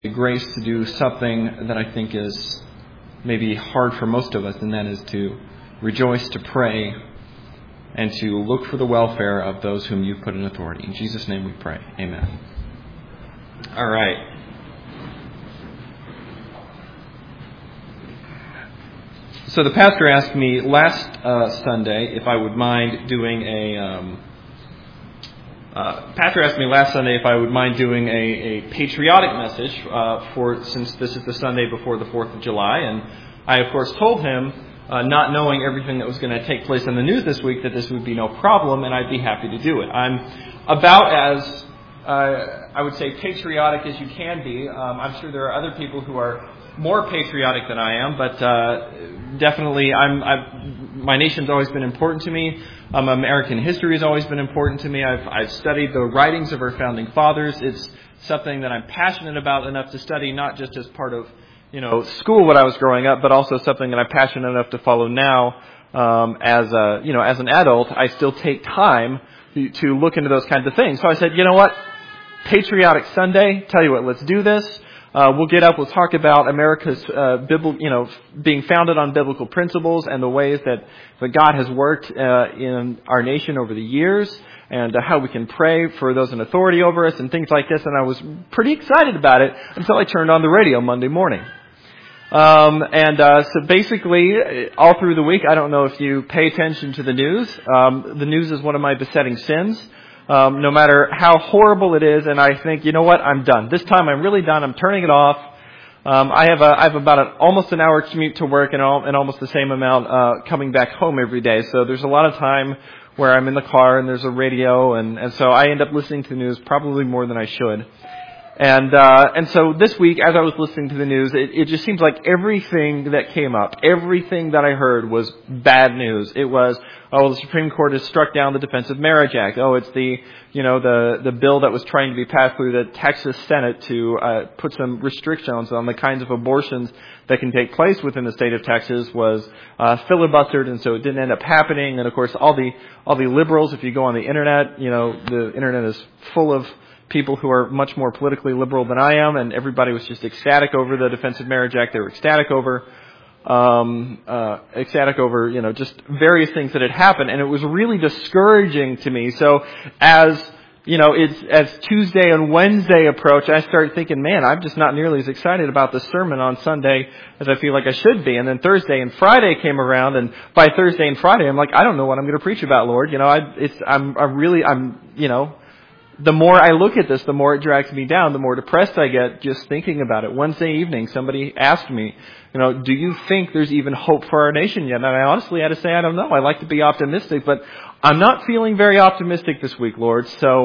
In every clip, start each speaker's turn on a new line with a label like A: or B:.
A: the grace to do something that I think is maybe hard for most of us, and that is to rejoice, to pray, and to look for the welfare of those whom you've put in authority. In Jesus' name we pray. Amen. All right. So the pastor asked me last Sunday if I would mind doing a patriotic message since this is the Sunday before the 4th of July, and I of course told him, not knowing everything that was going to take place in the news this week, that this would be no problem and I'd be happy to do it. I'm about as I would say patriotic as you can be. I'm sure there are other people who are more patriotic than I am, but definitely my nation's always been important to me. American history has always been important to me. I've studied the writings of our founding fathers. It's something that I'm passionate about enough to study, not just as part of school when I was growing up, but also something that I'm passionate enough to follow now as an adult. I still take time to look into those kinds of things. So I said, you know what? Patriotic Sunday. Tell you what, let's do this. We'll get up. We'll talk about America's being founded on biblical principles and the ways that God has worked in our nation over the years, and how we can pray for those in authority over us and things like this. And I was pretty excited about it until I turned on the radio Monday morning. So basically, all through the week, I don't know if you pay attention to the news. The news is one of my besetting sins. No matter how horrible it is, and I think, you know what, I'm done. This time I'm really done. I'm turning it off. I have about almost an hour commute to work and almost the same amount coming back home every day. So there's a lot of time where I'm in the car and there's a radio, and so I end up listening to the news probably more than I should. And so this week, as I was listening to the news, it just seems like everything that came up, everything that I heard was bad news. It was, the Supreme Court has struck down the Defense of Marriage Act. It's the bill that was trying to be passed through the Texas Senate to put some restrictions on the kinds of abortions that can take place within the state of Texas was filibustered, and so it didn't end up happening. And of course, all the liberals, if you go on the internet, the internet is full of people who are much more politically liberal than I am, and everybody was just ecstatic over the Defense of Marriage Act. They were ecstatic over just various things that had happened, and it was really discouraging to me. So as Tuesday and Wednesday approach, I started thinking, man, I'm just not nearly as excited about the sermon on Sunday as I feel like I should be. And then Thursday and Friday came around, and by Thursday and Friday, I'm like, I don't know what I'm going to preach about, Lord. The more I look at this, the more it drags me down, the more depressed I get just thinking about it. Wednesday evening, somebody asked me, do you think there's even hope for our nation yet? And I honestly had to say, I don't know. I like to be optimistic, but I'm not feeling very optimistic this week, Lord. So,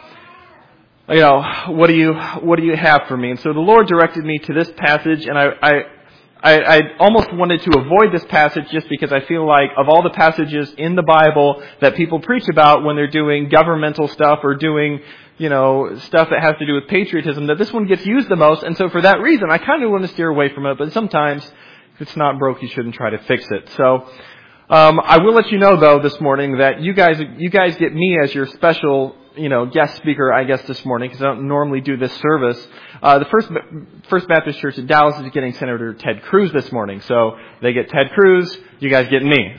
A: what do you have for me? And so the Lord directed me to this passage, and I almost wanted to avoid this passage just because I feel like of all the passages in the Bible that people preach about when they're doing governmental stuff or doing, stuff that has to do with patriotism, that this one gets used the most. And so for that reason, I kind of want to steer away from it. But sometimes if it's not broke, you shouldn't try to fix it. So I will let you know, though, this morning that you guys get me as your special guest speaker, I guess, this morning, because I don't normally do this service. The First Baptist Church in Dallas is getting Senator Ted Cruz this morning. So they get Ted Cruz, you guys get me.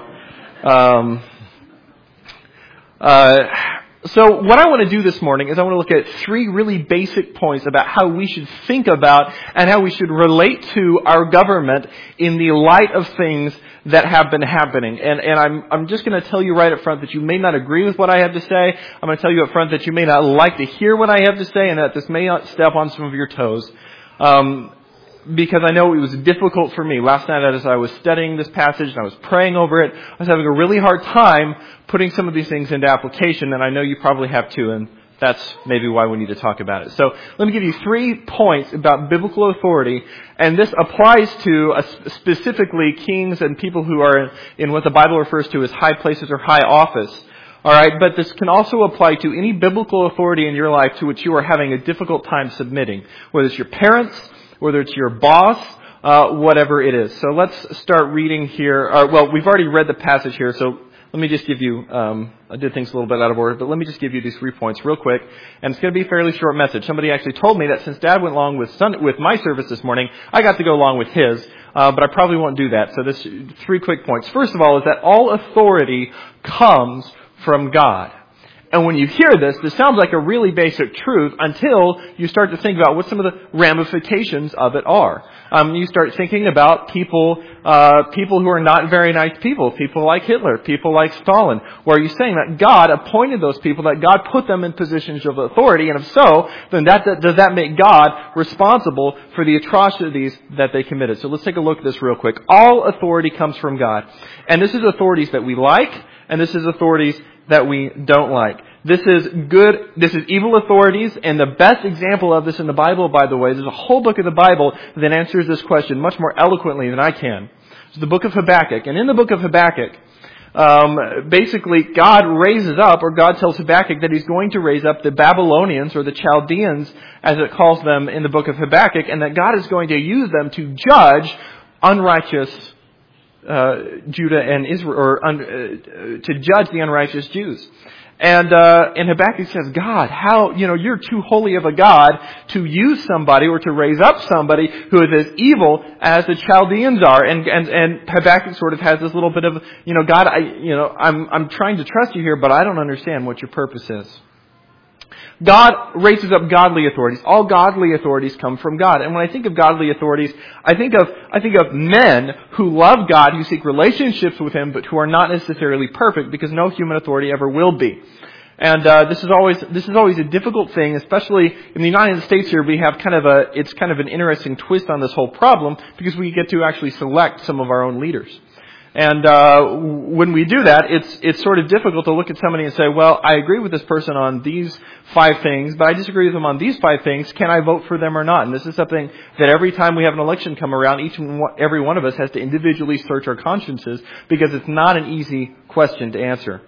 A: So what I want to do this morning is I want to look at 3 really basic points about how we should think about and how we should relate to our government in the light of things that have been happening. And I'm just going to tell you right up front that you may not agree with what I have to say. I'm going to tell you up front that you may not like to hear what I have to say, and that this may not step on some of your toes. Because I know it was difficult for me. Last night as I was studying this passage and I was praying over it, I was having a really hard time putting some of these things into application, and I know you probably have too, and that's maybe why we need to talk about it. So let me give you 3 points about biblical authority, and this applies to specifically kings and people who are in what the Bible refers to as high places or high office. All right, but this can also apply to any biblical authority in your life to which you are having a difficult time submitting, whether it's your parents, whether it's your boss, whatever it is. So let's start reading here. We've already read the passage here, so let me just give you, I did things a little bit out of order, but let me just give you these 3 points real quick. And it's going to be a fairly short message. Somebody actually told me that since Dad went along with my service this morning, I got to go along with his. But I probably won't do that. So this 3 quick points. First of all is that all authority comes from God. And when you hear this sounds like a really basic truth until you start to think about what some of the ramifications of it are. You start thinking about people who are not very nice people like Hitler, people like Stalin, where you're saying that God appointed those people, that God put them in positions of authority, and if so, then does that make God responsible for the atrocities that they committed? So let's take a look at this real quick. All authority comes from God. And this is authorities that we like, and this is authorities that we don't like. This is evil authorities, and the best example of this in the Bible, by the way, there's a whole book of the Bible that answers this question much more eloquently than I can. It's the book of Habakkuk. And in the book of Habakkuk, basically God raises up, or God tells Habakkuk that he's going to raise up the Babylonians, or the Chaldeans, as it calls them in the book of Habakkuk, and that God is going to use them to judge unrighteous Judah and Israel, or to judge the unrighteous Jews. And Habakkuk says, God, how, you're too holy of a God to use somebody or to raise up somebody who is as evil as the Chaldeans are. And Habakkuk sort of has this little bit of, God, I'm trying to trust you here, but I don't understand what your purpose is. God raises up godly authorities. All godly authorities come from God. And when I think of godly authorities, I think of men who love God, who seek relationships with Him, but who are not necessarily perfect, because no human authority ever will be. And this is always a difficult thing, especially in the United States here. We have it's kind of an interesting twist on this whole problem, because we get to actually select some of our own leaders. And when we do that, it's sort of difficult to look at somebody and say, well, I agree with this person on these 5 things, but I disagree with them on these 5 things. Can I vote for them or not? And this is something that every time we have an election come around, every one of us has to individually search our consciences, because it's not an easy question to answer.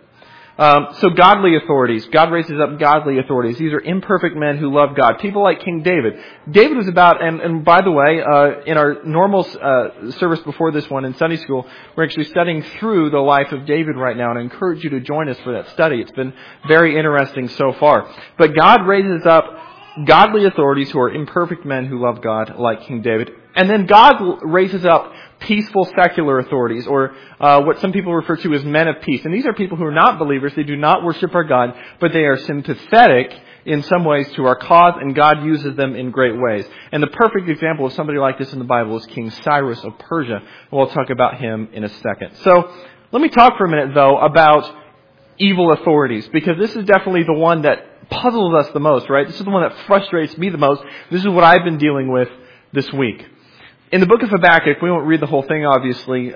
A: So godly authorities. God raises up godly authorities. These are imperfect men who love God. People like King David. David was about, and by the way, in our normal service before this one in Sunday school, we're actually studying through the life of David right now, and I encourage you to join us for that study. It's been very interesting so far. But God raises up godly authorities who are imperfect men who love God, like King David. And then God raises up peaceful secular authorities, or what some people refer to as men of peace. And these are people who are not believers. They do not worship our God, but they are sympathetic in some ways to our cause, and God uses them in great ways. And the perfect example of somebody like this in the Bible is King Cyrus of Persia. And we'll talk about him in a second. So let me talk for a minute, though, about evil authorities, because this is definitely the one that puzzles us the most, right? This is the one that frustrates me the most. This is what I've been dealing with this week. In the book of Habakkuk, we won't read the whole thing, obviously.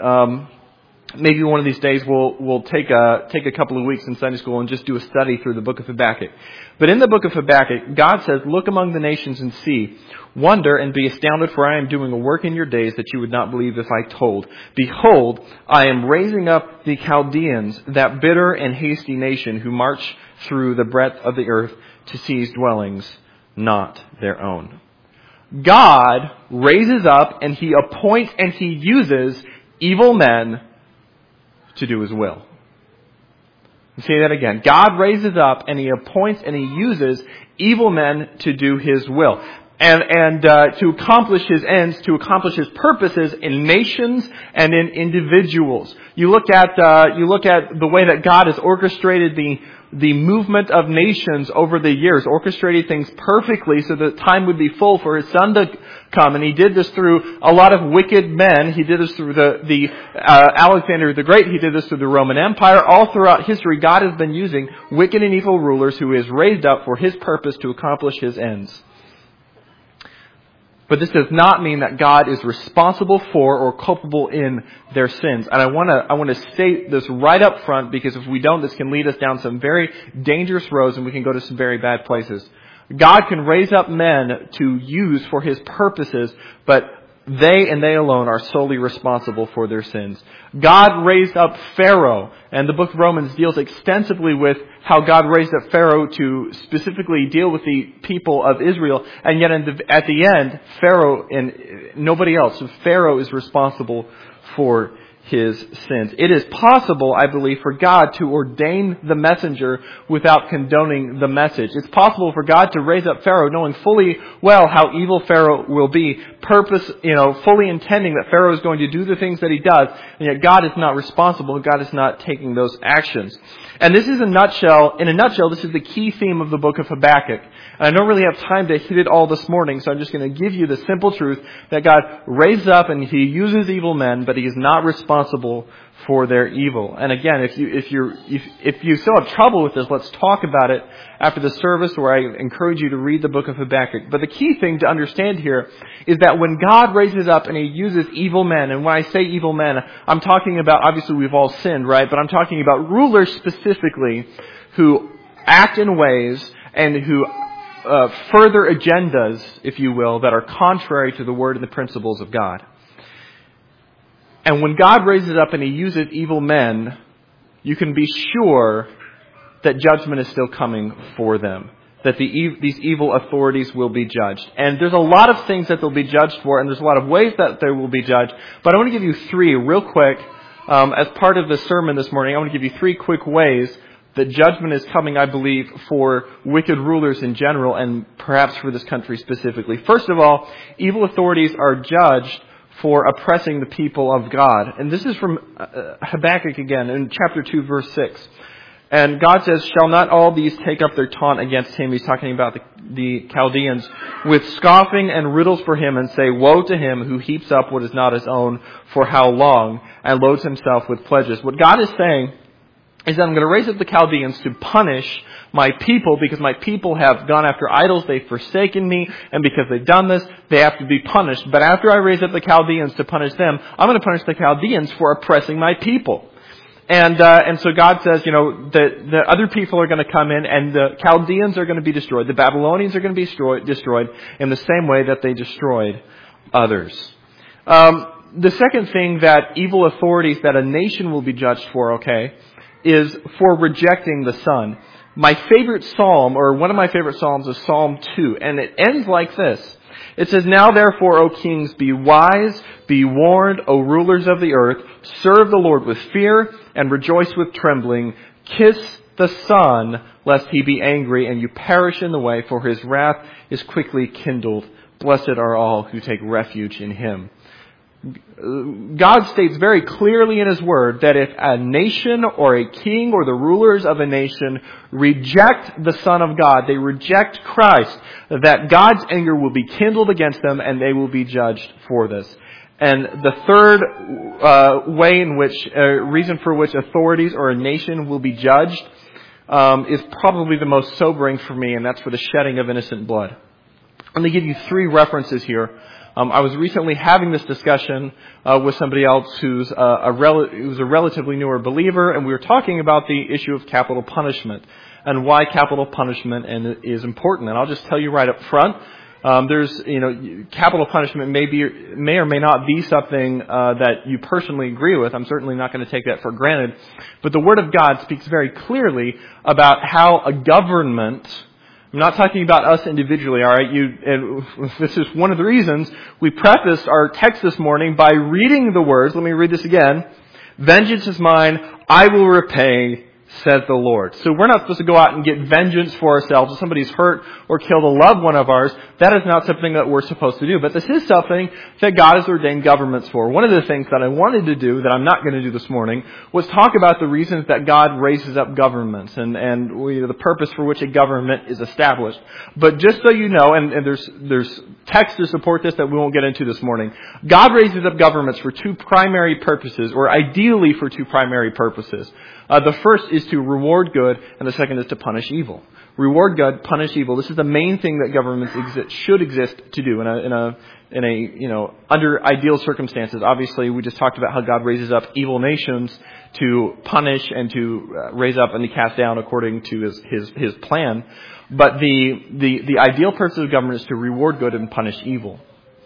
A: Maybe one of these days we'll take a couple of weeks in Sunday school and just do a study through the book of Habakkuk. But in the book of Habakkuk, God says, look among the nations and see. Wonder and be astounded, for I am doing a work in your days that you would not believe if I told. Behold, I am raising up the Chaldeans, that bitter and hasty nation who march through the breadth of the earth to seize dwellings, not their own. God raises up and He appoints and He uses evil men to do His will. I'll say that again. God raises up and He appoints and He uses evil men to do His will. And to accomplish His ends, to accomplish His purposes in nations and in individuals. You look at the way that God has orchestrated the movement of nations over the years, orchestrated things perfectly so that time would be full for His Son to come. And He did this through a lot of wicked men. He did this through the Alexander the Great. He did this through the Roman Empire. All throughout history, God has been using wicked and evil rulers who He has raised up for His purpose to accomplish His ends. But this does not mean that God is responsible for or culpable in their sins. And I want to state this right up front, because if we don't, this can lead us down some very dangerous roads and we can go to some very bad places. God can raise up men to use for His purposes, but they and they alone are solely responsible for their sins. God raised up Pharaoh, and the book of Romans deals extensively with how God raised up Pharaoh to specifically deal with the people of Israel, and yet at the end, Pharaoh and nobody else, so Pharaoh is responsible for his sins. It is possible, I believe, for God to ordain the messenger without condoning the message. It's possible for God to raise up Pharaoh knowing fully well how evil Pharaoh will be, fully intending that Pharaoh is going to do the things that he does, and yet God is not responsible. God is not taking those actions. And this is in a nutshell, this is the key theme of the book of Habakkuk. And I don't really have time to hit it all this morning, so I'm just going to give you the simple truth that God raises up and he uses evil men, but he is not responsible for their evil. And again, if you still have trouble with this, let's talk about it after the service, where I encourage you to read the book of Habakkuk. But the key thing to understand here is that when God raises up and he uses evil men, and when I say evil men, I'm talking about, obviously we've all sinned, right? But I'm talking about rulers specifically who act in ways and who further agendas, if you will, that are contrary to the word and the principles of God. And when God raises up and he uses evil men, you can be sure that judgment is still coming for them. That these evil authorities will be judged. And there's a lot of things that they'll be judged for, and there's a lot of ways that they will be judged. But I want to give you three real quick, as part of the sermon this morning. I want to give you three quick ways that judgment is coming, I believe, for wicked rulers in general, and perhaps for this country specifically. First of all, evil authorities are judged for oppressing the people of God. And this is from Habakkuk again, in chapter 2, verse 6. And God says, "Shall not all these take up their taunt against him?" He's talking about the Chaldeans. "With scoffing and riddles for him, and say, Woe to him who heaps up what is not his own, for how long, and loads himself with pledges." What God is saying is that I'm going to raise up the Chaldeans to punish my people, because my people have gone after idols, they've forsaken me, and because they've done this, they have to be punished. But after I raise up the Chaldeans to punish them, I'm going to punish the Chaldeans for oppressing my people. And so God says, the other people are going to come in, and the Chaldeans are going to be destroyed. The Babylonians are going to be destroyed in the same way that they destroyed others. The second thing that evil authorities, that a nation will be judged for, is for rejecting the Son. My favorite psalm, or one of my favorite psalms, is Psalm 2, and it ends like this. It says, "Now therefore, O kings, be wise, be warned, O rulers of the earth, serve the Lord with fear, and rejoice with trembling. Kiss the Son, lest he be angry, and you perish in the way, for his wrath is quickly kindled. Blessed are all who take refuge in him." God states very clearly in his word that if a nation or a king or the rulers of a nation reject the Son of God, they reject Christ, that God's anger will be kindled against them and they will be judged for this. And the third reason for which authorities or a nation will be judged is probably the most sobering for me, and that's for the shedding of innocent blood. Let me give you three references here. I was recently having this discussion with somebody else who's a relatively newer believer, and we were talking about the issue of capital punishment and why capital punishment is important. And I'll just tell you right up front, capital punishment may or may not be something that you personally agree with. I'm certainly not going to take that for granted. But the Word of God speaks very clearly about how a government, I'm not talking about us individually, all right? And this is one of the reasons we prefaced our text this morning by reading the words. Let me read this again. "Vengeance is mine, I will repay, says the Lord." So we're not supposed to go out and get vengeance for ourselves. If somebody's hurt or killed a loved one of ours, that is not something that we're supposed to do. But this is something that God has ordained governments for. One of the things that I wanted to do, that I'm not going to do this morning, was talk about the reasons that God raises up governments and the purpose for which a government is established. But just so you know, and there's text to support this that we won't get into this morning, God raises up governments for two primary purposes, or ideally for two primary purposes. The first is to reward good, and the second is to punish evil. Reward good, punish evil. This is the main thing that governments should exist to do under ideal circumstances. Obviously, we just talked about how God raises up evil nations to punish and to raise up and to cast down according to his plan. But the ideal purpose of government is to reward good and punish evil.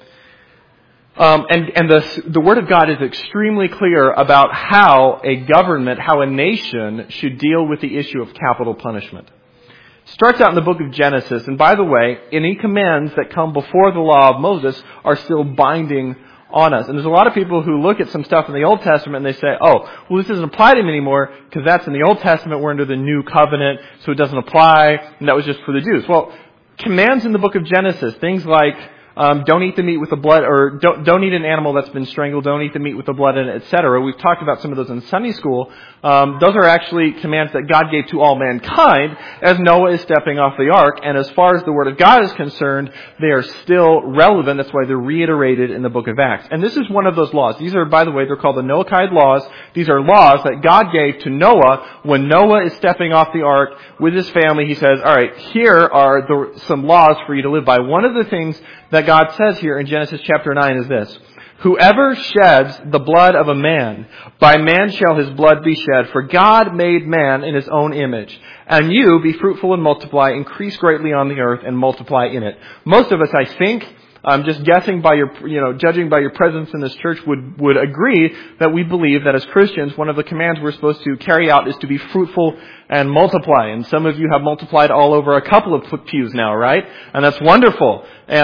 A: The Word of God is extremely clear about how a government, how a nation should deal with the issue of capital punishment. It starts out in the book of Genesis, and by the way, any commands that come before the law of Moses are still binding on us. And there's a lot of people who look at some stuff in the Old Testament and they say, oh, well, this doesn't apply to me anymore because that's in the Old Testament. We're under the New Covenant, so it doesn't apply, and that was just for the Jews. Well, commands in the book of Genesis, things like don't eat the meat with the blood, or don't eat an animal that's been strangled, don't eat the meat with the blood in it, etc. We've talked about some of those in Sunday school. Those are actually commands that God gave to all mankind as Noah is stepping off the ark. And as far as the Word of God is concerned, they are still relevant. That's why they're reiterated in the book of Acts. And this is one of those laws. These are, by the way, they're called the Noahide laws. These are laws that God gave to Noah when Noah is stepping off the ark with his family. He says, all right, here are some laws for you to live by. One of the things that God says here in Genesis chapter 9 is this: whoever sheds the blood of a man, by man shall his blood be shed, for God made man in his own image. And you, be fruitful and multiply, increase greatly on the earth and multiply in it. Most of us, I think, just guessing by judging by your presence in this church, would agree that we believe that as Christians, one of the commands we're supposed to carry out is to be fruitful and multiply. And some of you have multiplied all over a couple of pews now, right? And that's wonderful.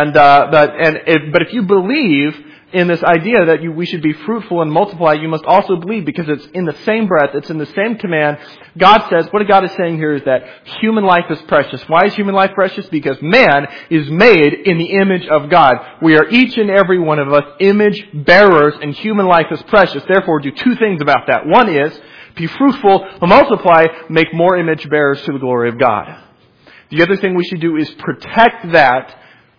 A: But if you believe in this idea that we should be fruitful and multiply, you must also believe, because it's in the same breath, it's in the same command. God says, what God is saying here is that human life is precious. Why is human life precious? Because man is made in the image of God. We are each and every one of us image bearers, and human life is precious. Therefore, do two things about that. One is, be fruitful and multiply, make more image bearers to the glory of God. The other thing we should do is protect that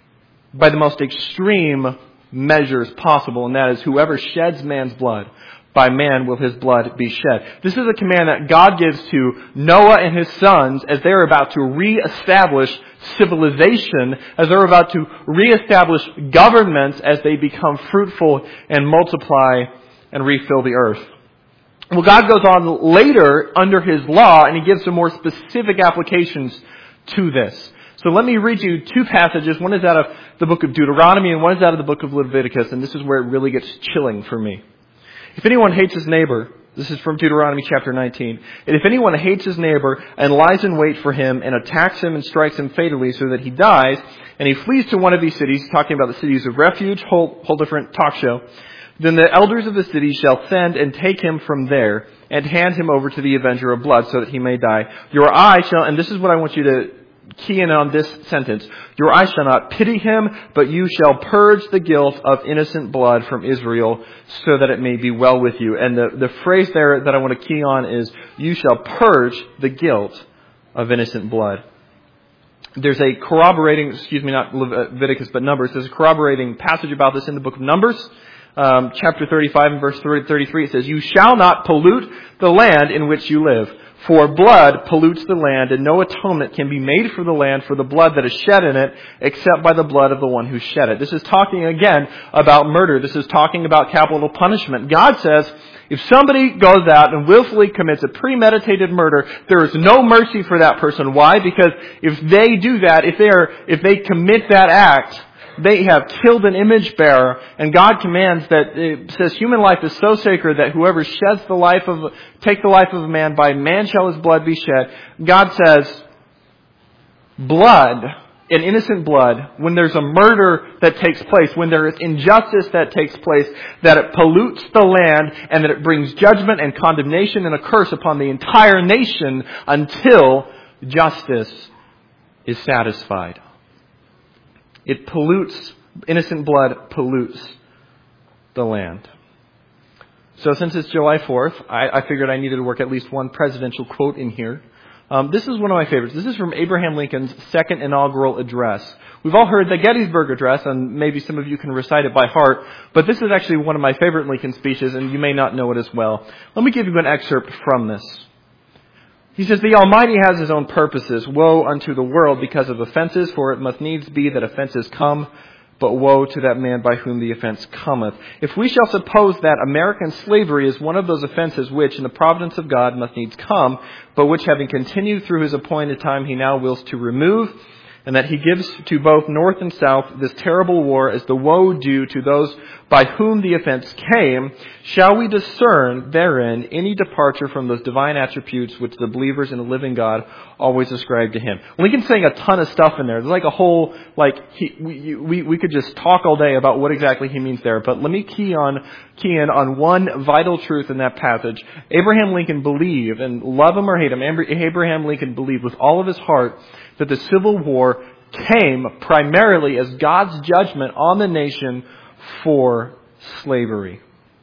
A: by the most extreme measures possible, and that is, whoever sheds man's blood, by man will his blood be shed. This is a command that God gives to Noah and his sons as they're about to reestablish civilization, as they're about to reestablish governments as they become fruitful and multiply and refill the earth. Well, God goes on later under His law, and He gives some more specific applications to this. So let me read you two passages. One is out of the book of Deuteronomy, and one is out of the book of Leviticus, and this is where it really gets chilling for me. If anyone hates his neighbor, this is from Deuteronomy chapter 19, and if anyone hates his neighbor and lies in wait for him and attacks him and strikes him fatally so that he dies, and he flees to one of these cities, talking about the cities of refuge, whole different talk show, then the elders of the city shall send and take him from there and hand him over to the avenger of blood so that he may die. Your eye shall, and this is what I want you to key in on this sentence, your eye shall not pity him, but you shall purge the guilt of innocent blood from Israel so that it may be well with you. And the phrase there that I want to key on is, you shall purge the guilt of innocent blood. There's a corroborating, not Leviticus, but Numbers. There's a corroborating passage about this in the book of Numbers. Chapter 35 and verse 33, it says, you shall not pollute the land in which you live, for blood pollutes the land, and no atonement can be made for the land for the blood that is shed in it, except by the blood of the one who shed it. This is talking again about murder. This is talking about capital punishment. God says, if somebody goes out and willfully commits a premeditated murder, there is no mercy for that person. Why? Because if they do that, if they commit that act, they have killed an image bearer, and God commands that, it says human life is so sacred that whoever sheds take the life of a man, by man shall his blood be shed. God says, blood, an innocent blood, when there's a murder that takes place, when there is injustice that takes place, that it pollutes the land and that it brings judgment and condemnation and a curse upon the entire nation until justice is satisfied. It pollutes, innocent blood pollutes the land. So since it's July 4th, I figured I needed to work at least one presidential quote in here. This is one of my favorites. This is from Abraham Lincoln's second inaugural address. We've all heard the Gettysburg Address, and maybe some of you can recite it by heart, but this is actually one of my favorite Lincoln speeches, and you may not know it as well. Let me give you an excerpt from this. He says, the Almighty has His own purposes. Woe unto the world because of offenses, for it must needs be that offenses come, but woe to that man by whom the offense cometh. If we shall suppose that American slavery is one of those offenses which, in the providence of God, must needs come, but which, having continued through His appointed time, He now wills to remove, and that he gives to both North and South this terrible war as the woe due to those by whom the offense came, shall we discern therein any departure from those divine attributes which the believers in the living God always ascribe to him? Lincoln's saying a ton of stuff in there. There's like a whole, we could just talk all day about what exactly he means there, but let me key in on one vital truth in that passage. Abraham Lincoln believed, and love him or hate him, Abraham Lincoln believed with all of his heart that the Civil War came primarily as God's judgment on the nation for slavery.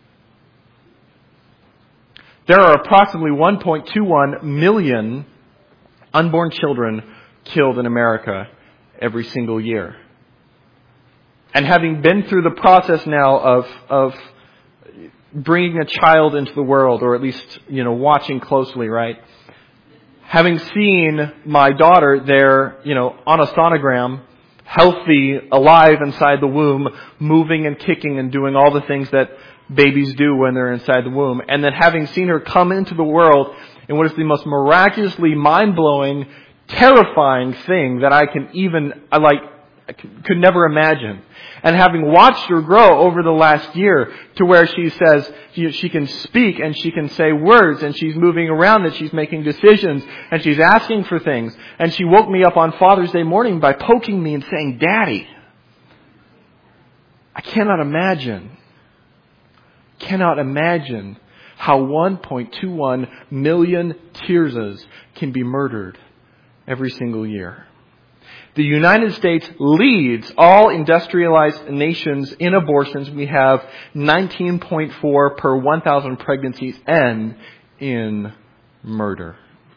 A: There are approximately 1.21 million unborn children killed in America every single year. And having been through the process now of bringing a child into the world, or at least, watching closely, right? Having seen my daughter there, on a sonogram, healthy, alive inside the womb, moving and kicking and doing all the things that babies do when they're inside the womb. And then having seen her come into the world in what is the most miraculously mind-blowing, terrifying thing that I could never imagine. And having watched her grow over the last year to where she says she can speak and she can say words and she's moving around and she's making decisions and she's asking for things. And she woke me up on Father's Day morning by poking me and saying, "Daddy." I cannot imagine how 1.21 million Tirzahs can be murdered every single year. The United States leads all industrialized nations in abortions. We have 19.4 per 1,000 pregnancies end in murder.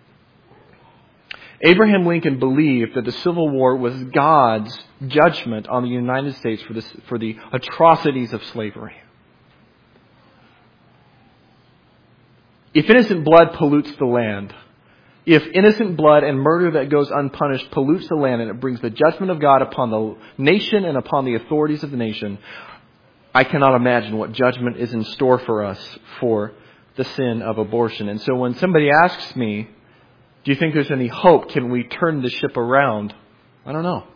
A: Abraham Lincoln believed that the Civil War was God's judgment on the United States for the atrocities of slavery. If innocent blood pollutes the land, if innocent blood and murder that goes unpunished pollutes the land and it brings the judgment of God upon the nation and upon the authorities of the nation, I cannot imagine what judgment is in store for us for the sin of abortion. And so when somebody asks me, do you think there's any hope? Can we turn the ship around? I don't know.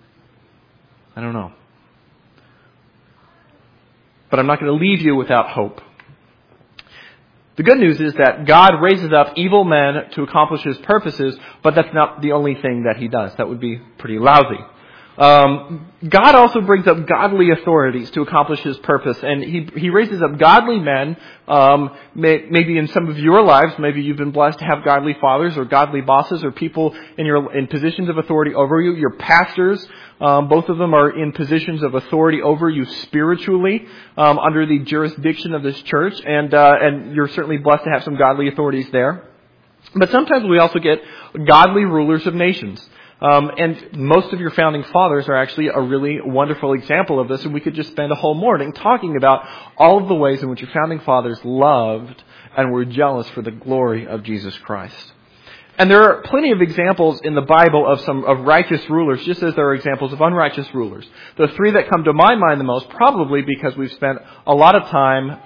A: But I'm not going to leave you without hope. The good news is that God raises up evil men to accomplish His purposes, but that's not the only thing that He does. That would be pretty lousy. God also brings up godly authorities to accomplish His purpose, and He raises up godly men. Maybe in some of your lives, maybe you've been blessed to have godly fathers or godly bosses or people in positions of authority over you. Your pastors, both of them are in positions of authority over you spiritually, under the jurisdiction of this church, and you're certainly blessed to have some godly authorities there. But sometimes we also get godly rulers of nations. And most of your founding fathers are actually a really wonderful example of this, and we could just spend a whole morning talking about all of the ways in which your founding fathers loved and were jealous for the glory of Jesus Christ. And there are plenty of examples in the Bible of righteous rulers, just as there are examples of unrighteous rulers. The three that come to my mind the most, probably because we've spent a lot of time,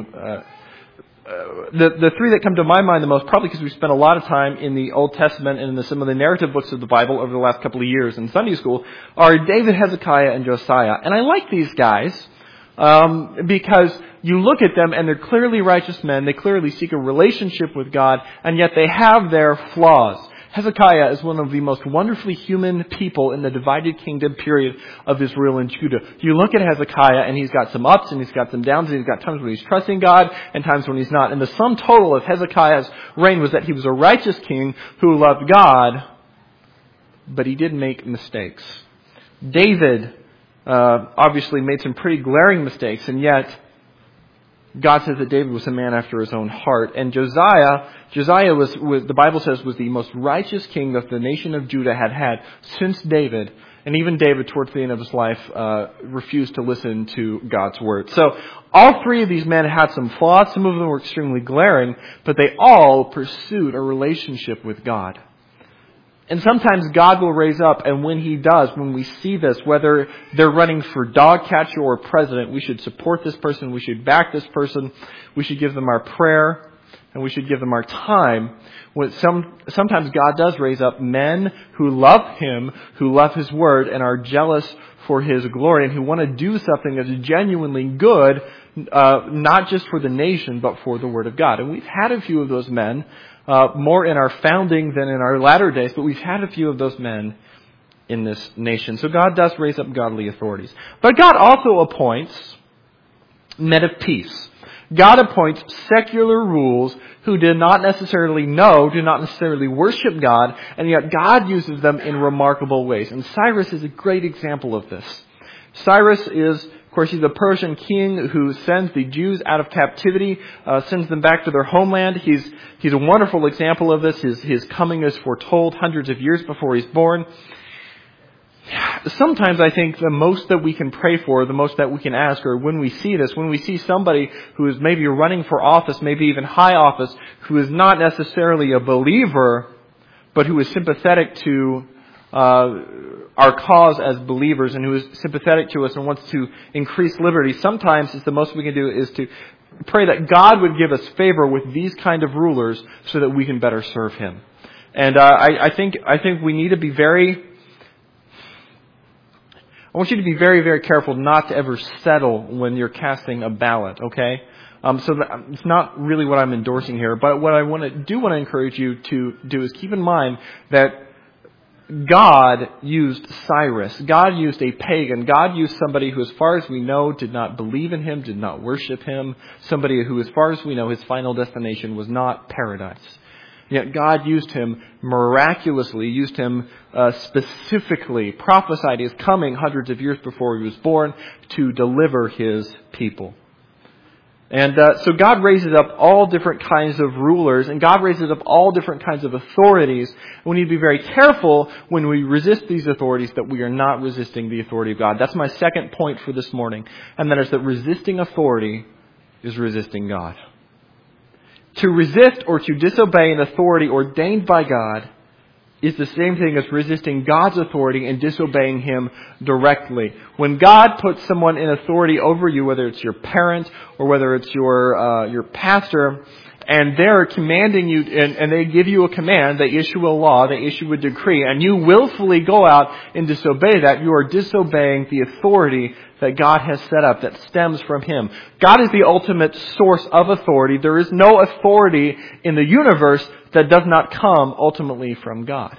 A: the three that come to my mind the most, probably because we spent a lot of time in the Old Testament and in some of the narrative books of the Bible over the last couple of years in Sunday school, are David, Hezekiah, and Josiah. And I like these guys because you look at them and they're clearly righteous men. They clearly seek a relationship with God, and yet they have their flaws. Hezekiah is one of the most wonderfully human people in the divided kingdom period of Israel and Judah. You look at Hezekiah and he's got some ups and he's got some downs and he's got times when he's trusting God and times when he's not. And the sum total of Hezekiah's reign was that he was a righteous king who loved God, but he did make mistakes. David obviously made some pretty glaring mistakes, and yet God says that David was a man after his own heart. And Josiah was, the Bible says, was the most righteous king that the nation of Judah had since David. And even David, towards the end of his life, refused to listen to God's word. So all three of these men had some flaws. Some of them were extremely glaring, but they all pursued a relationship with God. And sometimes God will raise up, and when He does, when we see this, whether they're running for dog catcher or president, we should support this person, we should back this person, we should give them our prayer. and we should give them our time. Sometimes God does raise up men who love Him, who love His Word, and are jealous for His glory, and who want to do something that's genuinely good, not just for the nation, but for the Word of God. And we've had a few of those men, more in our founding than in our latter days, but we've had a few of those men in this nation. So God does raise up godly authorities. But God also appoints men of peace. God appoints secular rules who do not necessarily worship God, and yet God uses them in remarkable ways. And Cyrus is a great example of this. Cyrus is, of course, he's a Persian king who sends the Jews out of captivity, sends them back to their homeland. He's a wonderful example of this. His coming is foretold hundreds of years before he's born. Sometimes I think the most that we can pray for, the most that we can ask, or when we see this, when we see somebody who is maybe running for office, maybe even high office, who is not necessarily a believer, but who is sympathetic to our cause as believers and who is sympathetic to us and wants to increase liberty, sometimes it's the most we can do is to pray that God would give us favor with these kind of rulers so that we can better serve Him. And I think we need to be I want you to be very, very careful not to ever settle when you're casting a ballot, okay? It's not really what I'm endorsing here, but what I want to encourage you to do is keep in mind that God used Cyrus. God used a pagan. God used somebody who, as far as we know, did not believe in Him, did not worship Him. Somebody who, as far as we know, his final destination was not paradise. Yet God used him miraculously, used him specifically, prophesied His coming hundreds of years before He was born to deliver His people. And so God raises up all different kinds of rulers, and God raises up all different kinds of authorities. We need to be very careful when we resist these authorities that we are not resisting the authority of God. That's my second point for this morning, and that is that resisting authority is resisting God. To resist or to disobey an authority ordained by God is the same thing as resisting God's authority and disobeying Him directly. When God puts someone in authority over you, whether it's your parent or whether it's your pastor, and they're commanding you, and they give you a command, they issue a law, they issue a decree, and you willfully go out and disobey that, you are disobeying the authority that God has set up that stems from Him. God is the ultimate source of authority. There is no authority in the universe that does not come ultimately from God.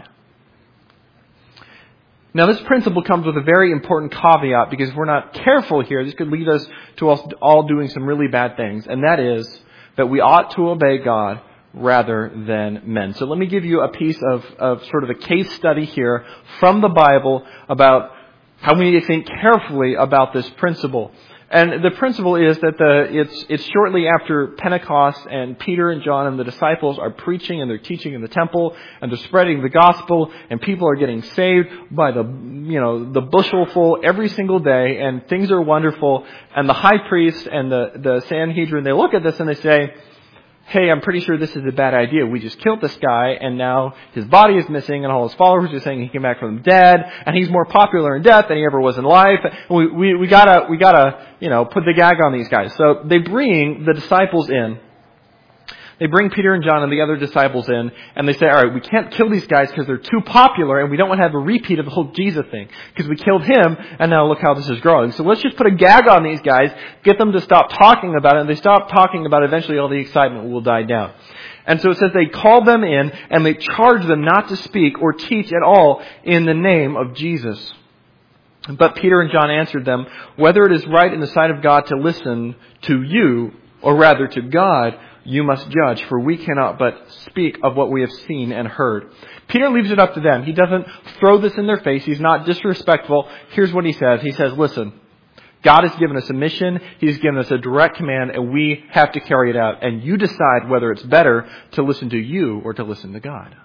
A: Now, this principle comes with a very important caveat, because if we're not careful here, this could lead us to us all doing some really bad things, and that is that we ought to obey God rather than men. So let me give you a piece of sort of a case study here from the Bible about how we need to think carefully about this principle. And the principle is that it's shortly after Pentecost, and Peter and John and the disciples are preaching and they're teaching in the temple and they're spreading the gospel, and people are getting saved by the bushelful every single day, and things are wonderful. And the high priest and the Sanhedrin, they look at this and they say, hey, I'm pretty sure this is a bad idea. We just killed this guy, and now his body is missing, and all his followers are saying he came back from the dead, and he's more popular in death than he ever was in life. We gotta put the gag on these guys. So they bring the disciples in. They bring Peter and John and the other disciples in, and they say, all right, we can't kill these guys because they're too popular, and we don't want to have a repeat of the whole Jesus thing, because we killed him, and now look how this is growing. So let's just put a gag on these guys, get them to stop talking about it, and they stop talking about it, eventually all the excitement will die down. And so it says they called them in, and they charged them not to speak or teach at all in the name of Jesus. But Peter and John answered them, whether it is right in the sight of God to listen to you, or rather to God, you must judge, for we cannot but speak of what we have seen and heard. Peter leaves it up to them. He doesn't throw this in their face. He's not disrespectful. Here's what he says. He says, listen, God has given us a mission. He's given us a direct command, and we have to carry it out. And you decide whether it's better to listen to you or to listen to God.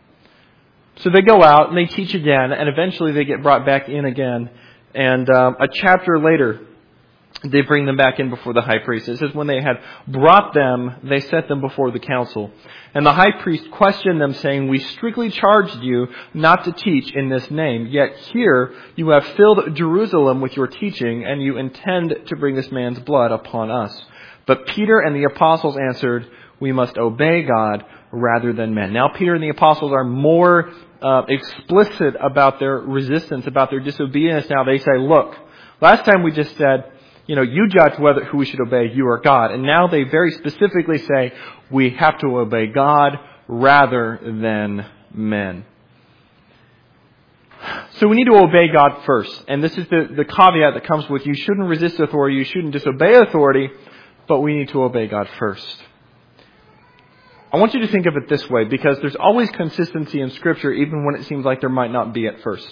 A: So they go out and they teach again, and eventually they get brought back in again. And a chapter later, they bring them back in before the high priest. It says, when they had brought them, they set them before the council. And the high priest questioned them, saying, we strictly charged you not to teach in this name. Yet here you have filled Jerusalem with your teaching, and you intend to bring this man's blood upon us. But Peter and the apostles answered, we must obey God rather than men. Now, Peter and the apostles are more explicit about their resistance, about their disobedience. Now they say, look, last time we just said, you judge who we should obey, you or God. And now they very specifically say we have to obey God rather than men. So we need to obey God first. And this is the caveat that comes with you shouldn't resist authority, you shouldn't disobey authority, but we need to obey God first. I want you to think of it this way, because there's always consistency in Scripture, even when it seems like there might not be at first.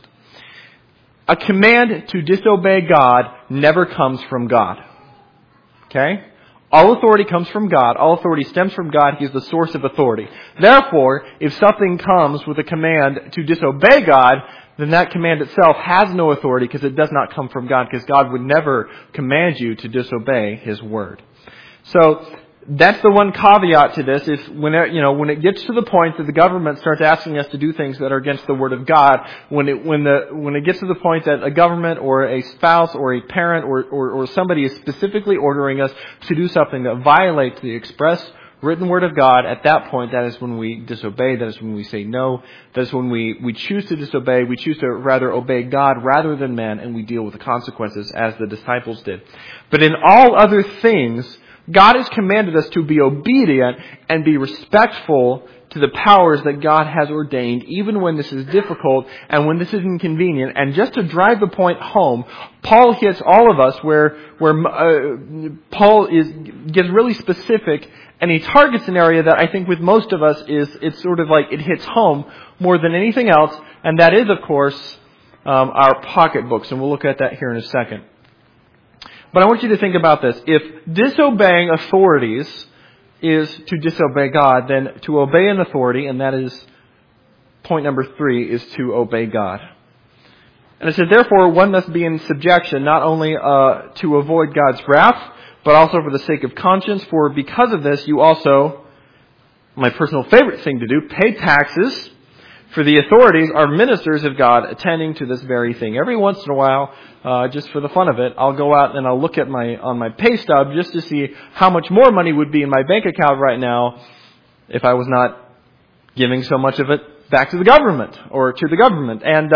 A: A command to disobey God never comes from God. Okay? All authority comes from God. All authority stems from God. He is the source of authority. Therefore, if something comes with a command to disobey God, then that command itself has no authority because it does not come from God, because God would never command you to disobey His word. So, that's the one caveat to this, is when it gets to the point that the government starts asking us to do things that are against the Word of God, when it gets to the point that a government or a spouse or a parent or somebody is specifically ordering us to do something that violates the express written Word of God, at that point, that is when we disobey, that is when we say no, that is when we choose to disobey, we choose to rather obey God rather than men, and we deal with the consequences as the disciples did. But in all other things, God has commanded us to be obedient and be respectful to the powers that God has ordained, even when this is difficult and when this is inconvenient. And just to drive the point home, Paul hits all of us where Paul gets really specific, and he targets an area that I think with most of us it's sort of like it hits home more than anything else, and that is, of course, our pocketbooks. And we'll look at that here in a second. But I want you to think about this. If disobeying authorities is to disobey God, then to obey an authority, and that is point number 3, is to obey God. And it says, therefore, one must be in subjection, not only to avoid God's wrath, but also for the sake of conscience. For because of this, you also, my personal favorite thing to do, pay taxes. For the authorities are ministers of God, attending to this very thing. Every once in a while, just for the fun of it, I'll go out and I'll look at on my pay stub just to see how much more money would be in my bank account right now if I was not giving so much of it back to the government or to the government. And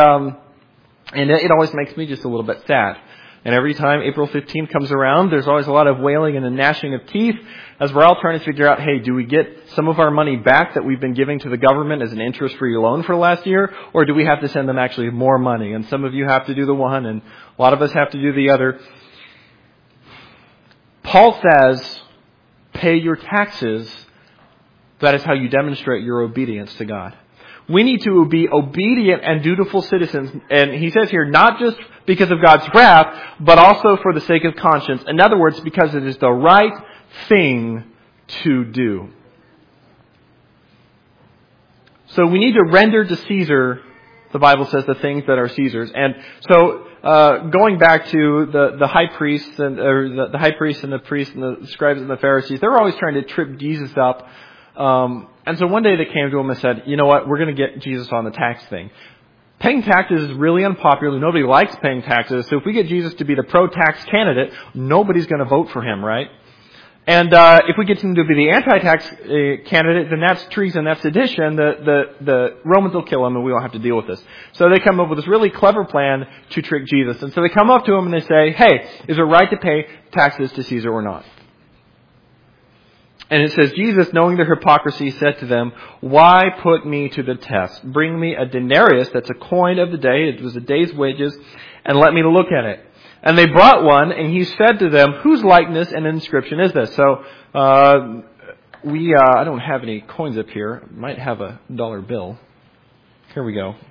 A: it always makes me just a little bit sad. And every time April 15th comes around, there's always a lot of wailing and a gnashing of teeth as we're all trying to figure out, hey, do we get some of our money back that we've been giving to the government as an interest-free loan for last year, or do we have to send them actually more money? And some of you have to do the one, and a lot of us have to do the other. Paul says, pay your taxes. That is how you demonstrate your obedience to God. We need to be obedient and dutiful citizens. And he says here, not just because of God's wrath, but also for the sake of conscience. In other words, because it is the right thing to do. So we need to render to Caesar, the Bible says, the things that are Caesar's. And so, going back to the high priests and the high priests and the priests and the scribes and the Pharisees, they were always trying to trip Jesus up. And so one day they came to him and said, you know what, we're going to get Jesus on the tax thing. Paying taxes is really unpopular. Nobody likes paying taxes. So if we get Jesus to be the pro-tax candidate, nobody's going to vote for him, right? And if we get him to be the anti-tax candidate, then that's treason, that's sedition. The Romans will kill him and we won't have to deal with this. So they come up with this really clever plan to trick Jesus. And so they come up to him and they say, hey, is it right to pay taxes to Caesar or not? And it says, Jesus, knowing their hypocrisy, said to them, why put me to the test? Bring me a denarius, that's a coin of the day, it was a day's wages, and let me look at it. And they brought one, and he said to them, whose likeness and inscription is this? So, I don't have any coins up here. I might have a dollar bill. Here we go.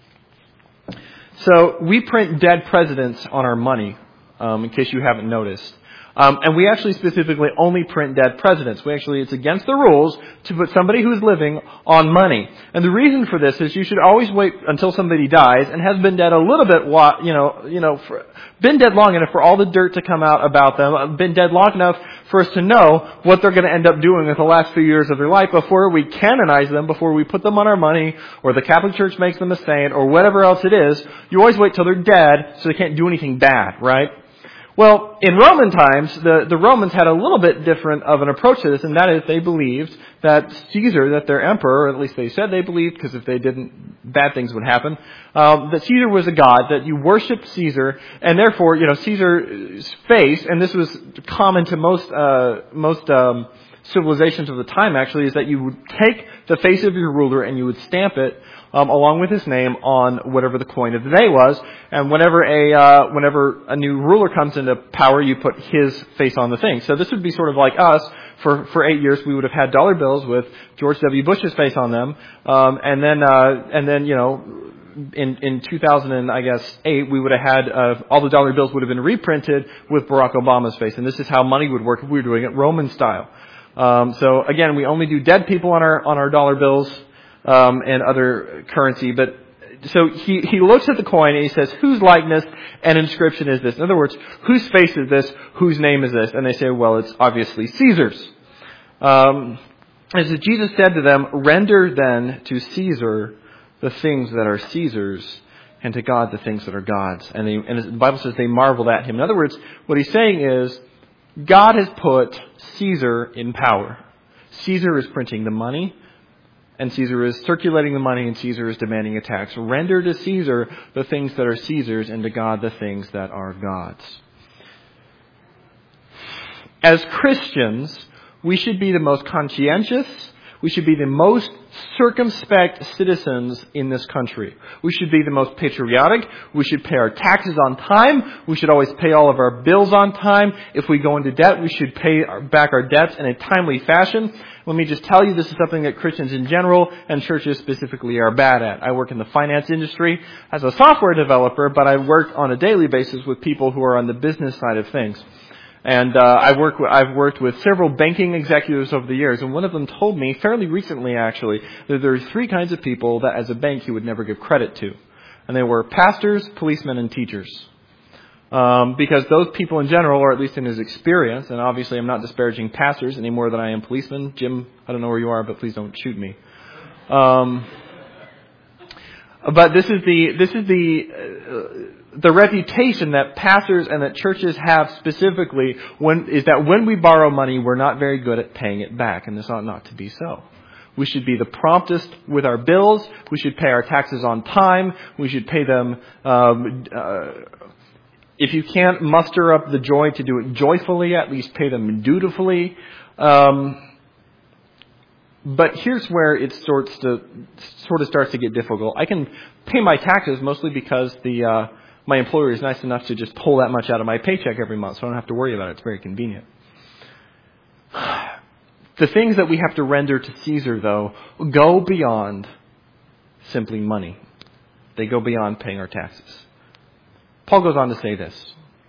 A: So, we print dead presidents on our money, in case you haven't noticed. And we actually specifically only print dead presidents. It's against the rules to put somebody who's living on money. And the reason for this is you should always wait until somebody dies and has been dead a little bit, been dead long enough for all the dirt to come out about them, been dead long enough for us to know what they're going to end up doing with the last few years of their life before we canonize them, before we put them on our money, or the Catholic Church makes them a saint, or whatever else it is. You always wait till they're dead so they can't do anything bad, right? Well, in Roman times, the Romans had a little bit different of an approach to this, and that is they believed that Caesar, that their emperor, or at least they said they believed, because if they didn't, bad things would happen, that Caesar was a god, that you worshiped Caesar, and therefore, Caesar's face, and this was common to most civilizations of the time actually, is that you would take the face of your ruler and you would stamp it along with his name on whatever the coin of the day was, and whenever a new ruler comes into power, you put his face on the thing. So this would be sort of like us. For 8 years, we would have had dollar bills with George W. Bush's face on them, and then in 2008, we would have had all the dollar bills would have been reprinted with Barack Obama's face, and this is how money would work if we were doing it Roman style. So again, we only do dead people on our dollar bills. And other currency, but so he looks at the coin and he says, whose likeness and inscription is this? In other words, whose face is this? Whose name is this? And they say, well, it's obviously Caesar's. As Jesus said to them, render then to Caesar the things that are Caesar's, and to God the things that are God's. And the Bible says they marveled at him. In other words, what he's saying is, God has put Caesar in power. Caesar is printing the money, and Caesar is circulating the money, and Caesar is demanding a tax. Render to Caesar the things that are Caesar's, and to God the things that are God's. As Christians, we should be the most conscientious, we should be the most circumspect citizens in this country. We should be the most patriotic. We should pay our taxes on time. We should always pay all of our bills on time. If we go into debt, we should pay back our debts in a timely fashion. Let me just tell you, this is something that Christians in general and churches specifically are bad at. I work in the finance industry as a software developer, but I work on a daily basis with people who are on the business side of things. And I've worked with several banking executives over the years, and one of them told me fairly recently, actually, that there are 3 kinds of people that as a bank he would never give credit to. And they were pastors, policemen, and teachers. Because those people in general, or at least in his experience, and obviously I'm not disparaging pastors any more than I am policemen. Jim, I don't know where you are, but please don't shoot me. But this is the reputation that pastors and that churches have specifically is that when we borrow money, we're not very good at paying it back, and this ought not to be so. We should be the promptest with our bills. We should pay our taxes on time. We should pay them. If you can't muster up the joy to do it joyfully, at least pay them dutifully. But here's where it sort of starts to get difficult. I can pay my taxes mostly because my employer is nice enough to just pull that much out of my paycheck every month, so I don't have to worry about it. It's very convenient. The things that we have to render to Caesar, though, go beyond simply money. They go beyond paying our taxes. Paul goes on to say this.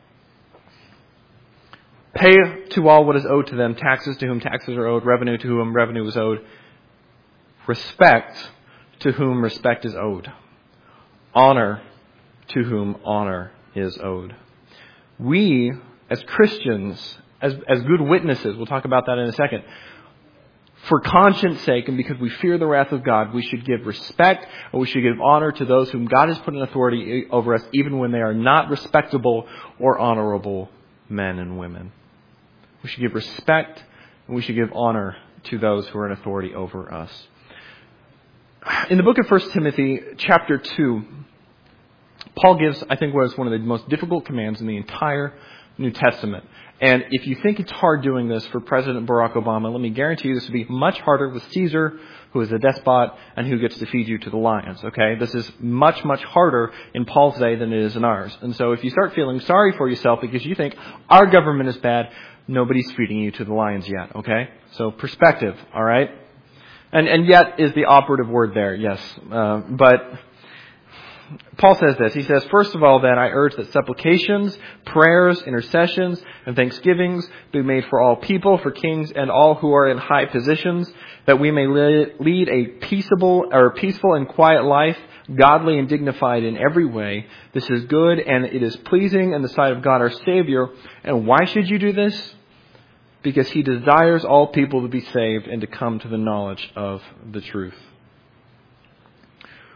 A: Pay to all what is owed to them, taxes to whom taxes are owed, revenue to whom revenue is owed, respect to whom respect is owed, honor to whom honor is owed. We, as Christians, as good witnesses, we'll talk about that in a second, for conscience sake and because we fear the wrath of God, we should give respect and we should give honor to those whom God has put in authority over us, even when they are not respectable or honorable men and women. We should give respect and we should give honor to those who are in authority over us. In the book of 1 Timothy, chapter 2, Paul gives, I think, what is one of the most difficult commands in the entire New Testament. And if you think it's hard doing this for President Barack Obama, let me guarantee you this will be much harder with Caesar, who is a despot and who gets to feed you to the lions. Okay? This is much, much harder in Paul's day than it is in ours. And so if you start feeling sorry for yourself because you think our government is bad, nobody's feeding you to the lions yet. Okay? So perspective, all right? And yet is the operative word there, yes. But Paul says this. He says, first of all, then, I urge that supplications, prayers, intercessions, and thanksgivings be made for all people, for kings and all who are in high positions, that we may lead a peaceable and quiet life, godly and dignified in every way. This is good, and it is pleasing in the sight of God our Savior. And why should you do this? Because He desires all people to be saved and to come to the knowledge of the truth.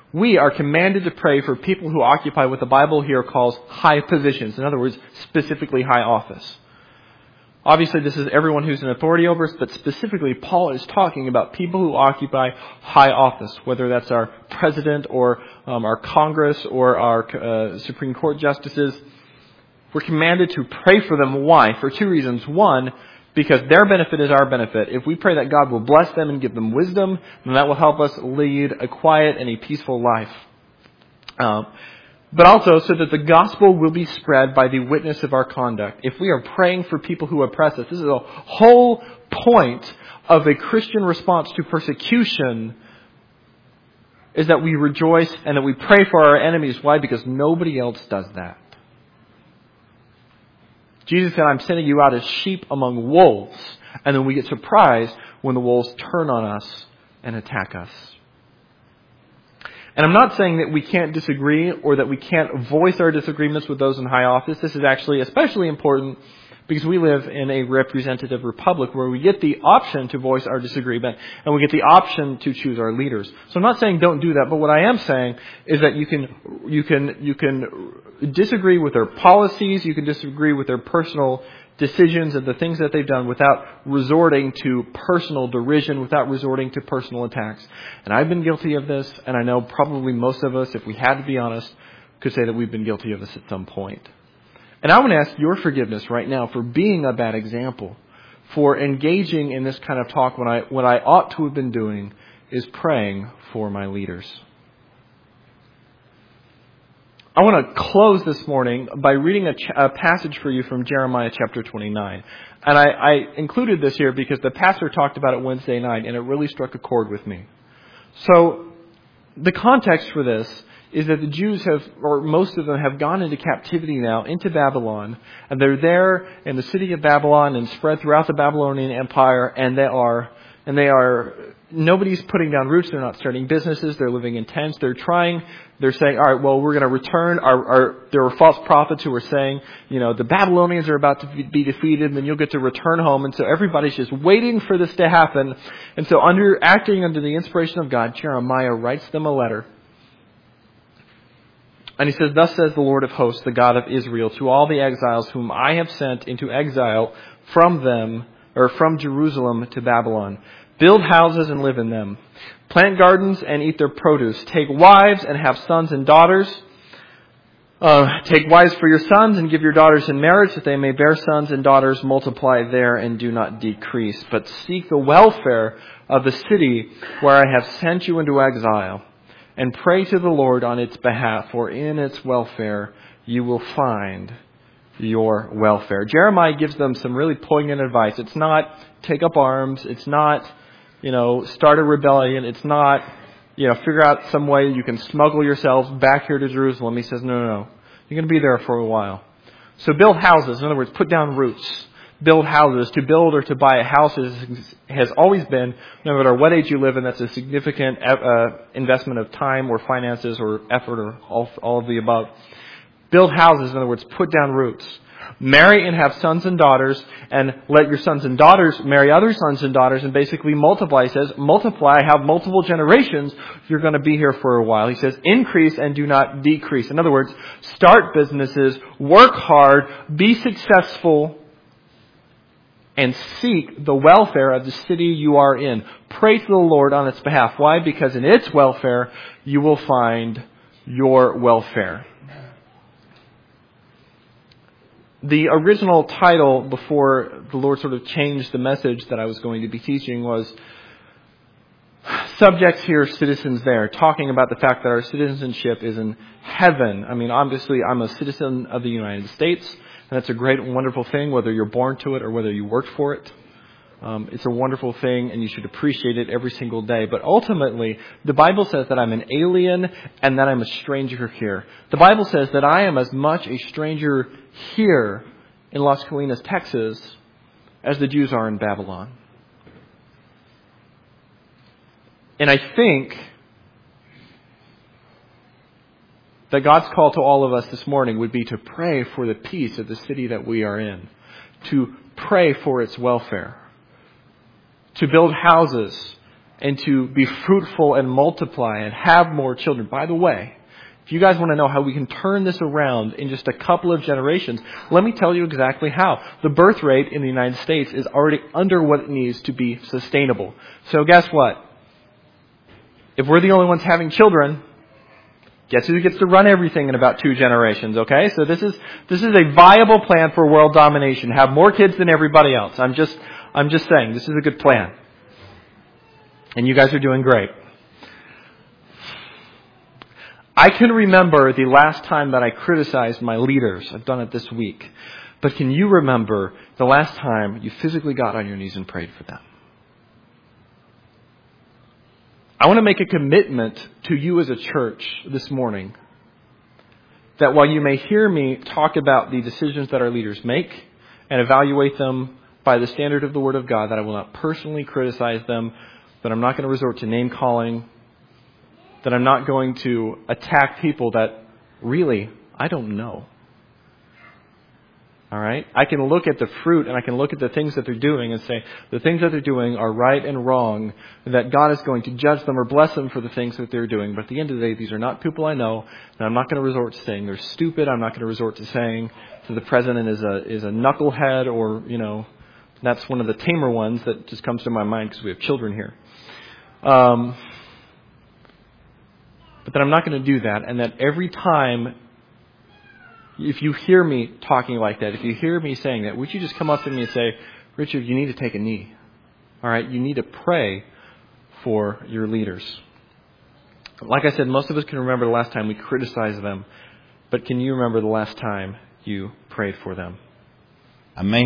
A: We are commanded to pray for people who occupy what the Bible here calls high positions. In other words, specifically high office. Obviously, this is everyone who's in authority over us, but specifically, Paul is talking about people who occupy high office, whether that's our president or our Congress or our Supreme Court justices. We're commanded to pray for them. Why? For two reasons. One, because their benefit is our benefit. If we pray that God will bless them and give them wisdom, then that will help us lead a quiet and a peaceful life. But also so that the gospel will be spread by the witness of our conduct. If we are praying for people who oppress us, this is the whole point of a Christian response to persecution, is that we rejoice and that we pray for our enemies. Why? Because nobody else does that. Jesus said, I'm sending you out as sheep among wolves. And then we get surprised when the wolves turn on us and attack us. And I'm not saying that we can't disagree or that we can't voice our disagreements with those in high office. This is actually especially important because we live in a representative republic where we get the option to voice our disagreement and we get the option to choose our leaders. So I'm not saying don't do that, but what I am saying is that you can disagree with their policies, you can disagree with their personal decisions and the things that they've done without resorting to personal derision, without resorting to personal attacks. And I've been guilty of this, and I know probably most of us, if we had to be honest, could say that we've been guilty of this at some point. And I want to ask your forgiveness right now for being a bad example, for engaging in this kind of talk when what I ought to have been doing is praying for my leaders. I want to close this morning by reading a passage for you from Jeremiah chapter 29. And I included this here because the pastor talked about it Wednesday night and it really struck a chord with me. So the context for this is that the Jews have, or most of them have gone into captivity now, into Babylon. And they're there in the city of Babylon and spread throughout the Babylonian Empire. And they are, nobody's putting down roots. They're not starting businesses. They're living in tents. They're saying, all right, well, we're going to return. There were false prophets who were saying, the Babylonians are about to be defeated and then you'll get to return home. And so everybody's just waiting for this to happen. And so acting under the inspiration of God, Jeremiah writes them a letter. And he says, thus says the Lord of hosts, the God of Israel, to all the exiles whom I have sent into exile from Jerusalem to Babylon. Build houses and live in them. Plant gardens and eat their produce. Take wives and have sons and daughters. Take wives for your sons and give your daughters in marriage that they may bear sons and daughters. Multiply there and do not decrease. But seek the welfare of the city where I have sent you into exile. And pray to the Lord on its behalf, for in its welfare you will find your welfare. Jeremiah gives them some really poignant advice. It's not take up arms. It's not, start a rebellion. It's not, figure out some way you can smuggle yourselves back here to Jerusalem. He says, no. You're going to be there for a while. So build houses. In other words, put down roots. Build houses. To build or to buy a house has always been, no matter what age you live in, that's a significant investment of time or finances or effort or all of the above. Build houses, in other words, put down roots. Marry and have sons and daughters, and let your sons and daughters marry other sons and daughters, and basically multiply. He says, multiply, have multiple generations. You're going to be here for a while. He says, increase and do not decrease. In other words, start businesses, work hard, be successful, and seek the welfare of the city you are in. Pray to the Lord on its behalf. Why? Because in its welfare, you will find your welfare. The original title before the Lord sort of changed the message that I was going to be teaching was Subjects Here, Citizens There, talking about the fact that our citizenship is in heaven. I mean, obviously, I'm a citizen of the United States. And that's a great and wonderful thing, whether you're born to it or whether you work for it. It's a wonderful thing, and you should appreciate it every single day. But ultimately, the Bible says that I'm an alien and that I'm a stranger here. The Bible says that I am as much a stranger here in Las Colinas, Texas, as the Jews are in Babylon. And I think that God's call to all of us this morning would be to pray for the peace of the city that we are in, to pray for its welfare, to build houses and to be fruitful and multiply and have more children. By the way, if you guys want to know how we can turn this around in just a couple of generations, let me tell you exactly how. The birth rate in the United States is already under what it needs to be sustainable. So guess what? If we're the only ones having children, guess who gets to run everything in about 2 generations, okay? So this is a viable plan for world domination. Have more kids than everybody else. I'm just saying, this is a good plan. And you guys are doing great. I can remember the last time that I criticized my leaders. I've done it this week. But can you remember the last time you physically got on your knees and prayed for them? I want to make a commitment to you as a church this morning that while you may hear me talk about the decisions that our leaders make and evaluate them by the standard of the Word of God, that I will not personally criticize them, that I'm not going to resort to name calling, that I'm not going to attack people that really I don't know. All right? I can look at the fruit and I can look at the things that they're doing and say the things that they're doing are right and wrong, and that God is going to judge them or bless them for the things that they're doing. But at the end of the day, these are not people I know, and I'm not going to resort to saying they're stupid. I'm not going to resort to saying that the president is a knucklehead, or, that's one of the tamer ones that just comes to my mind because we have children here. But that I'm not going to do that, and that every time, if you hear me talking like that, if you hear me saying that, would you just come up to me and say, Richard, you need to take a knee. All right, you need to pray for your leaders. Like I said, most of us can remember the last time we criticized them, but can you remember the last time you prayed for them?